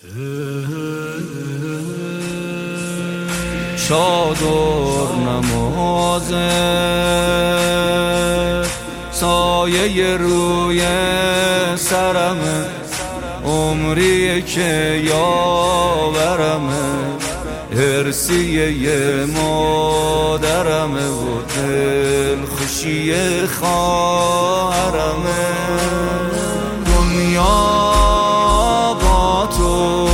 چادر نمازه سایه روی سرمه، عمری که یاورمه، هرسیه مادرمه و دل خوشی خواهرمه. دنیا با تو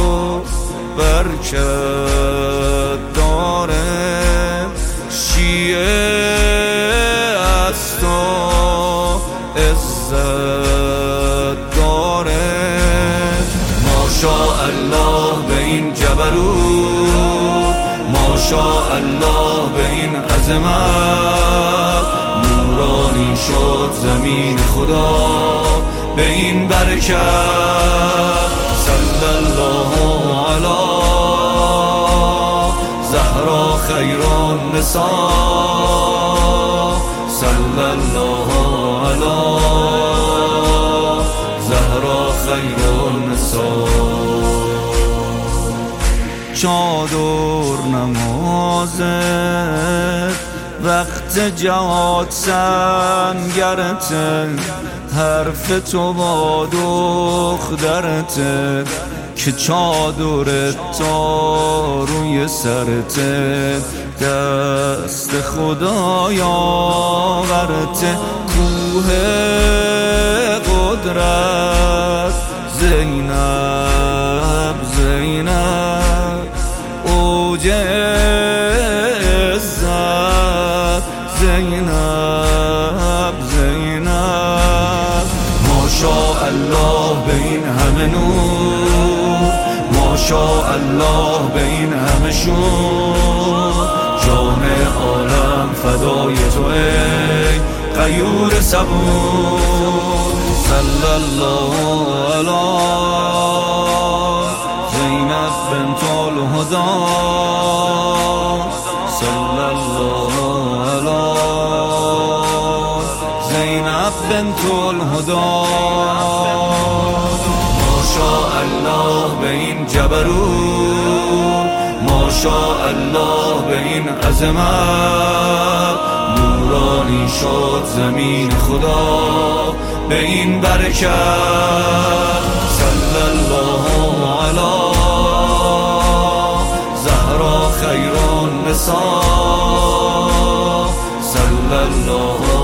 برکت داره، شیعه از تو عزت داره. ماشاءالله به این جبروت، ماشاءالله به این عظمت، نورانی شد زمین خدا به این برکت. صلی الله علی زهرا خیر النساء، صلی الله علی زهرا خیر النساء. چادر نمازه وقت جهاد سنگرته، حرف تو با دخترته که چادرت تا روی سرته، دست خدایاورته. کوه قدرت زینب زینب، اوج عزت زینب زینب. ماشاءالله به این همه نور، ماشاءالله به این همه شور، جان عالم فدای تو ای غیور صبور. صلی الله علی زینب بنت الهدی، صلی الله علی زینب بنت الهدی. ماشاءالله به این جبروت، ماشاءالله به این عظمت، نورانی شد زمین خدا به این برکت. صلی الله علی زهرا خیر النساء، صلی الله